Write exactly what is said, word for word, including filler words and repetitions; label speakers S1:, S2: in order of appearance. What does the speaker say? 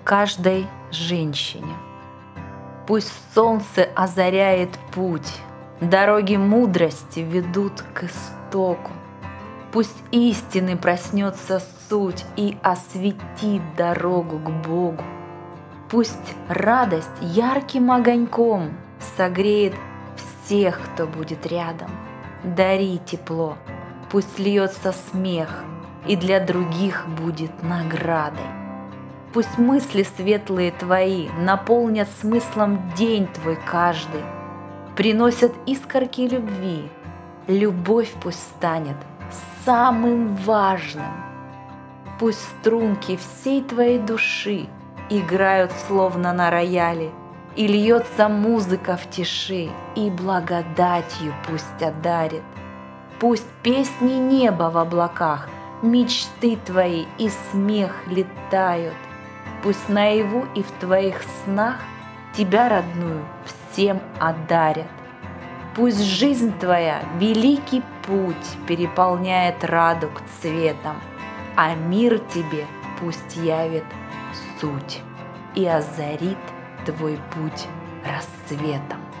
S1: каждой женщине. Пусть солнце озаряет путь, дороги мудрости ведут к истоку. Пусть истины проснется суть и осветит дорогу к Богу. Пусть радость ярким огоньком согреет всех, кто будет рядом. Дари тепло, пусть льется смех, и для других будет наградой. Пусть мысли светлые твои наполнят смыслом день твой каждый, приносят искорки любви. Любовь пусть станет самым важным. Пусть струнки всей твоей души играют словно на рояле, и льется музыка в тиши, и благодатью пусть одарит. Пусть песни неба в облаках, мечты твои и смех летают. Пусть наяву и в твоих снах тебя, родную, всем одарят. Пусть жизнь твоя великий путь переполняет радуг цветом, а мир тебе пусть явит суть и озарит твой путь рассветом.